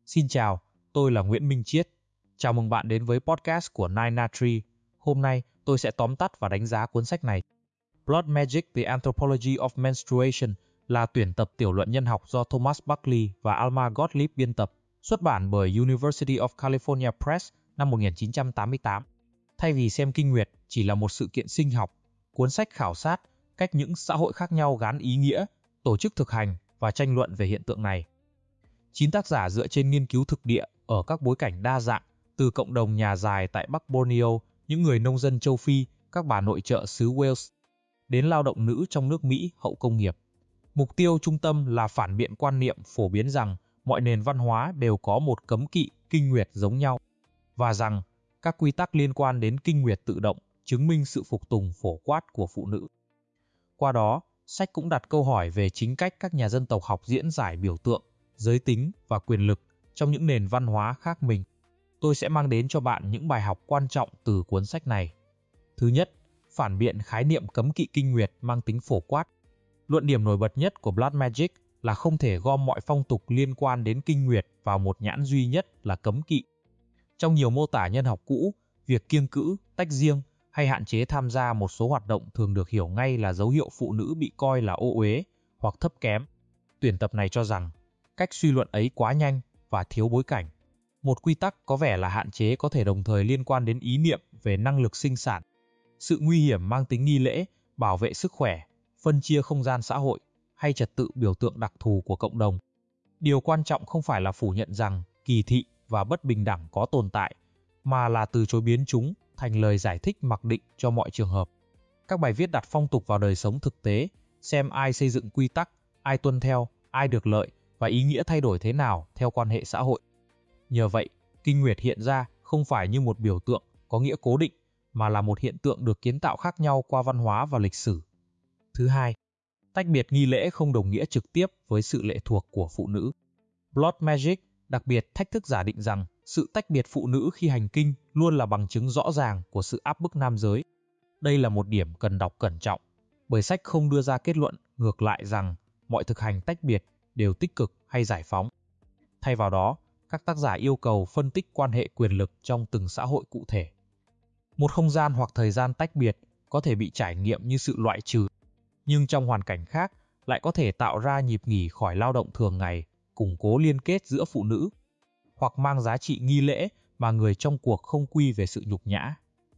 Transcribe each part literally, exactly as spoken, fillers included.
Xin chào, tôi là Nguyễn Minh Chiết. Chào mừng bạn đến với podcast của Nine Na Tree. Hôm nay, tôi sẽ tóm tắt và đánh giá cuốn sách này. Blood Magic: The Anthropology of Menstruation là tuyển tập tiểu luận nhân học do Thomas Buckley và Alma Gottlieb biên tập, xuất bản bởi University of California Press năm một nghìn chín trăm tám mươi tám. Thay vì xem kinh nguyệt chỉ là một sự kiện sinh học, cuốn sách khảo sát cách những xã hội khác nhau gán ý nghĩa, tổ chức thực hành và tranh luận về hiện tượng này. Chín tác giả dựa trên nghiên cứu thực địa ở các bối cảnh đa dạng, từ cộng đồng nhà dài tại Bắc Borneo, những người nông dân châu Phi, các bà nội trợ xứ Wales, đến lao động nữ trong nước Mỹ hậu công nghiệp. Mục tiêu trung tâm là phản biện quan niệm phổ biến rằng mọi nền văn hóa đều có một cấm kỵ kinh nguyệt giống nhau, và rằng các quy tắc liên quan đến kinh nguyệt tự động chứng minh sự phục tùng phổ quát của phụ nữ. Qua đó, sách cũng đặt câu hỏi về chính cách các nhà dân tộc học diễn giải biểu tượng, giới tính và quyền lực trong những nền văn hóa khác mình. Tôi sẽ mang đến cho bạn những bài học quan trọng từ cuốn sách này. Thứ nhất, phản biện khái niệm cấm kỵ kinh nguyệt mang tính phổ quát. Luận điểm nổi bật nhất của Blood Magic là không thể gom mọi phong tục liên quan đến kinh nguyệt vào một nhãn duy nhất là cấm kỵ. Trong nhiều mô tả nhân học cũ, việc kiêng cữ, tách riêng hay hạn chế tham gia một số hoạt động thường được hiểu ngay là dấu hiệu phụ nữ bị coi là ô uế hoặc thấp kém. Tuyển tập này cho rằng cách suy luận ấy quá nhanh và thiếu bối cảnh. Một quy tắc có vẻ là hạn chế có thể đồng thời liên quan đến ý niệm về năng lực sinh sản, sự nguy hiểm mang tính nghi lễ, bảo vệ sức khỏe, phân chia không gian xã hội hay trật tự biểu tượng đặc thù của cộng đồng. Điều quan trọng không phải là phủ nhận rằng kỳ thị và bất bình đẳng có tồn tại, mà là từ chối biến chúng thành lời giải thích mặc định cho mọi trường hợp. Các bài viết đặt phong tục vào đời sống thực tế, xem ai xây dựng quy tắc, ai tuân theo, ai được lợi và ý nghĩa thay đổi thế nào theo quan hệ xã hội. Nhờ vậy, kinh nguyệt hiện ra không phải như một biểu tượng có nghĩa cố định, mà là một hiện tượng được kiến tạo khác nhau qua văn hóa và lịch sử. Thứ hai, tách biệt nghi lễ không đồng nghĩa trực tiếp với sự lệ thuộc của phụ nữ. Blood Magic đặc biệt thách thức giả định rằng sự tách biệt phụ nữ khi hành kinh luôn là bằng chứng rõ ràng của sự áp bức nam giới. Đây là một điểm cần đọc cẩn trọng, bởi sách không đưa ra kết luận ngược lại rằng mọi thực hành tách biệt đều tích cực hay giải phóng. Thay vào đó, các tác giả yêu cầu phân tích quan hệ quyền lực trong từng xã hội cụ thể. Một không gian hoặc thời gian tách biệt có thể bị trải nghiệm như sự loại trừ, nhưng trong hoàn cảnh khác lại có thể tạo ra nhịp nghỉ khỏi lao động thường ngày, củng cố liên kết giữa phụ nữ, hoặc mang giá trị nghi lễ mà người trong cuộc không quy về sự nhục nhã.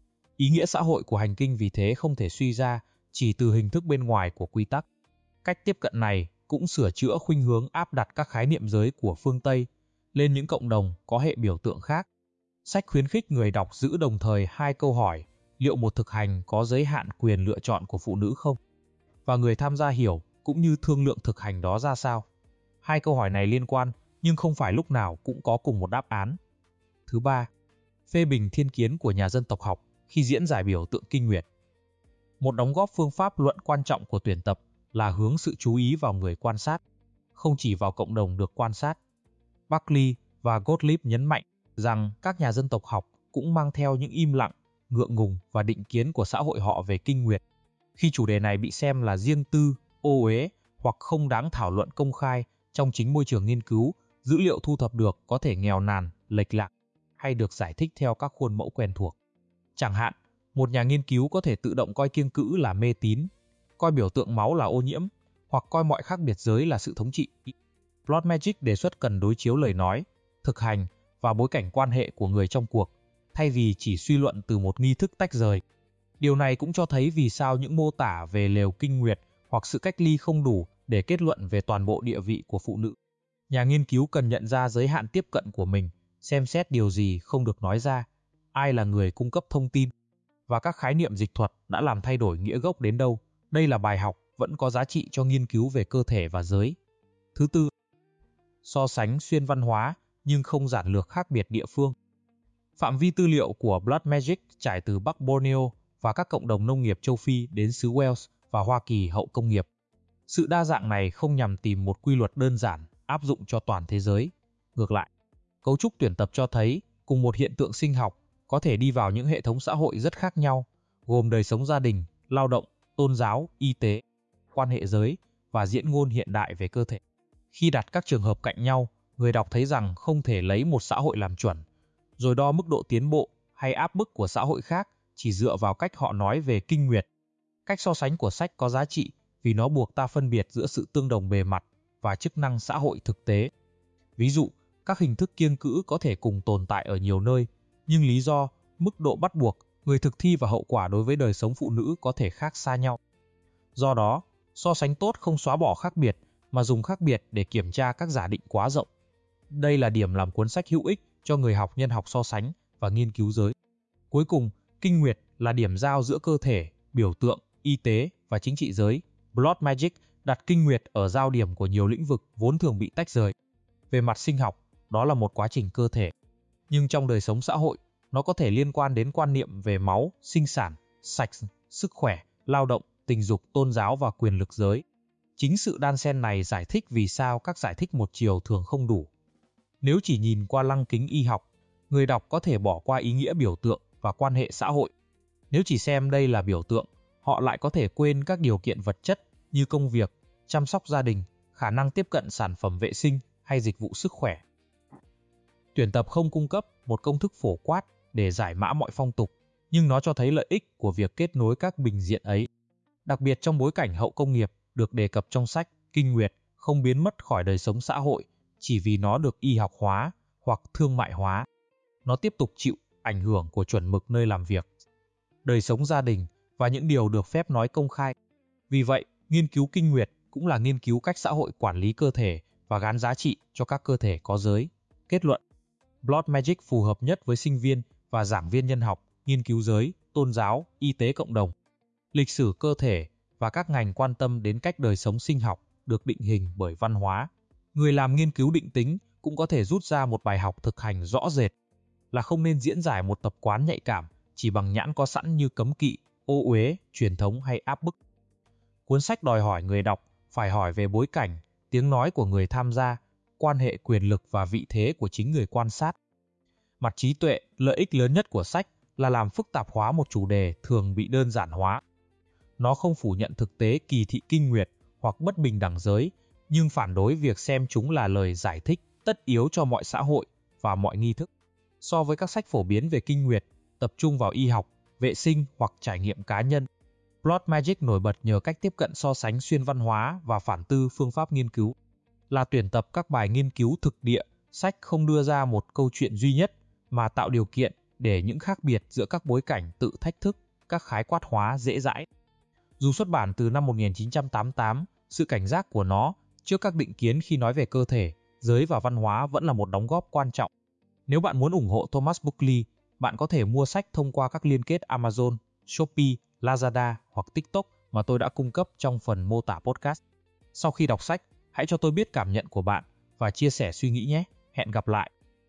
Ý nghĩa xã hội của hành kinh vì thế không thể suy ra chỉ từ hình thức bên ngoài của quy tắc. Cách tiếp cận này cũng sửa chữa khuynh hướng áp đặt các khái niệm giới của phương Tây lên những cộng đồng có hệ biểu tượng khác. Sách khuyến khích người đọc giữ đồng thời hai câu hỏi: liệu một thực hành có giới hạn quyền lựa chọn của phụ nữ không? Và người tham gia hiểu cũng như thương lượng thực hành đó ra sao? Hai câu hỏi này liên quan, nhưng không phải lúc nào cũng có cùng một đáp án. Thứ ba, phê bình thiên kiến của nhà dân tộc học khi diễn giải biểu tượng kinh nguyệt. Một đóng góp phương pháp luận quan trọng của tuyển tập là hướng sự chú ý vào người quan sát, không chỉ vào cộng đồng được quan sát. Buckley và Gottlieb nhấn mạnh rằng các nhà dân tộc học cũng mang theo những im lặng, ngượng ngùng và định kiến của xã hội họ về kinh nguyệt. Khi chủ đề này bị xem là riêng tư, ô uế hoặc không đáng thảo luận công khai trong chính môi trường nghiên cứu, dữ liệu thu thập được có thể nghèo nàn, lệch lạc hay được giải thích theo các khuôn mẫu quen thuộc. Chẳng hạn, một nhà nghiên cứu có thể tự động coi kiêng cữ là mê tín, coi biểu tượng máu là ô nhiễm, hoặc coi mọi khác biệt giới là sự thống trị. Blood Magic đề xuất cần đối chiếu lời nói, thực hành và bối cảnh quan hệ của người trong cuộc, thay vì chỉ suy luận từ một nghi thức tách rời. Điều này cũng cho thấy vì sao những mô tả về lều kinh nguyệt hoặc sự cách ly không đủ để kết luận về toàn bộ địa vị của phụ nữ. Nhà nghiên cứu cần nhận ra giới hạn tiếp cận của mình, xem xét điều gì không được nói ra, ai là người cung cấp thông tin, và các khái niệm dịch thuật đã làm thay đổi nghĩa gốc đến đâu. Đây là bài học vẫn có giá trị cho nghiên cứu về cơ thể và giới. Thứ tư, so sánh xuyên văn hóa nhưng không giản lược khác biệt địa phương. Phạm vi tư liệu của Blood Magic trải từ Bắc Borneo và các cộng đồng nông nghiệp châu Phi đến xứ Wales và Hoa Kỳ hậu công nghiệp. Sự đa dạng này không nhằm tìm một quy luật đơn giản áp dụng cho toàn thế giới. Ngược lại, cấu trúc tuyển tập cho thấy cùng một hiện tượng sinh học có thể đi vào những hệ thống xã hội rất khác nhau, gồm đời sống gia đình, lao động, tôn giáo, y tế, quan hệ giới và diễn ngôn hiện đại về cơ thể. Khi đặt các trường hợp cạnh nhau, người đọc thấy rằng không thể lấy một xã hội làm chuẩn, rồi đo mức độ tiến bộ hay áp bức của xã hội khác chỉ dựa vào cách họ nói về kinh nguyệt. Cách so sánh của sách có giá trị vì nó buộc ta phân biệt giữa sự tương đồng bề mặt và chức năng xã hội thực tế. Ví dụ, các hình thức kiêng cữ có thể cùng tồn tại ở nhiều nơi, nhưng lý do, mức độ bắt buộc, người thực thi và hậu quả đối với đời sống phụ nữ có thể khác xa nhau. Do đó, so sánh tốt không xóa bỏ khác biệt, mà dùng khác biệt để kiểm tra các giả định quá rộng. Đây là điểm làm cuốn sách hữu ích cho người học nhân học so sánh và nghiên cứu giới. Cuối cùng, kinh nguyệt là điểm giao giữa cơ thể, biểu tượng, y tế và chính trị giới. Blood Magic đặt kinh nguyệt ở giao điểm của nhiều lĩnh vực vốn thường bị tách rời. Về mặt sinh học, đó là một quá trình cơ thể. Nhưng trong đời sống xã hội, nó có thể liên quan đến quan niệm về máu, sinh sản, sạch, sức khỏe, lao động, tình dục, tôn giáo và quyền lực giới. Chính sự đan xen này giải thích vì sao các giải thích một chiều thường không đủ. Nếu chỉ nhìn qua lăng kính y học, người đọc có thể bỏ qua ý nghĩa biểu tượng và quan hệ xã hội. Nếu chỉ xem đây là biểu tượng, họ lại có thể quên các điều kiện vật chất như công việc, chăm sóc gia đình, khả năng tiếp cận sản phẩm vệ sinh hay dịch vụ sức khỏe. Tuyển tập không cung cấp một công thức phổ quát để giải mã mọi phong tục, nhưng nó cho thấy lợi ích của việc kết nối các bình diện ấy. Đặc biệt trong bối cảnh hậu công nghiệp được đề cập trong sách, kinh nguyệt không biến mất khỏi đời sống xã hội chỉ vì nó được y học hóa hoặc thương mại hóa. Nó tiếp tục chịu ảnh hưởng của chuẩn mực nơi làm việc, đời sống gia đình và những điều được phép nói công khai. Vì vậy, nghiên cứu kinh nguyệt cũng là nghiên cứu cách xã hội quản lý cơ thể và gán giá trị cho các cơ thể có giới. Kết luận: Blood Magic phù hợp nhất với sinh viên và giảng viên nhân học, nghiên cứu giới, tôn giáo, y tế cộng đồng, lịch sử cơ thể và các ngành quan tâm đến cách đời sống sinh học được định hình bởi văn hóa. Người làm nghiên cứu định tính cũng có thể rút ra một bài học thực hành rõ rệt là không nên diễn giải một tập quán nhạy cảm chỉ bằng nhãn có sẵn như cấm kỵ, ô uế, truyền thống hay áp bức. Cuốn sách đòi hỏi người đọc phải hỏi về bối cảnh, tiếng nói của người tham gia, quan hệ quyền lực và vị thế của chính người quan sát. Mặt trí tuệ, lợi ích lớn nhất của sách là làm phức tạp hóa một chủ đề thường bị đơn giản hóa. Nó không phủ nhận thực tế kỳ thị kinh nguyệt hoặc bất bình đẳng giới, nhưng phản đối việc xem chúng là lời giải thích tất yếu cho mọi xã hội và mọi nghi thức. So với các sách phổ biến về kinh nguyệt, tập trung vào y học, vệ sinh hoặc trải nghiệm cá nhân, Blood Magic nổi bật nhờ cách tiếp cận so sánh xuyên văn hóa và phản tư phương pháp nghiên cứu. Là tuyển tập các bài nghiên cứu thực địa, sách không đưa ra một câu chuyện duy nhất mà tạo điều kiện để những khác biệt giữa các bối cảnh tự thách thức các khái quát hóa dễ dãi. Dù xuất bản từ năm một nghìn chín trăm tám mươi tám, sự cảnh giác của nó trước các định kiến khi nói về cơ thể, giới và văn hóa vẫn là một đóng góp quan trọng. Nếu bạn muốn ủng hộ Thomas Buckley, bạn có thể mua sách thông qua các liên kết Amazon, Shopee, Lazada hoặc TikTok mà tôi đã cung cấp trong phần mô tả podcast. Sau khi đọc sách, hãy cho tôi biết cảm nhận của bạn và chia sẻ suy nghĩ nhé. Hẹn gặp lại!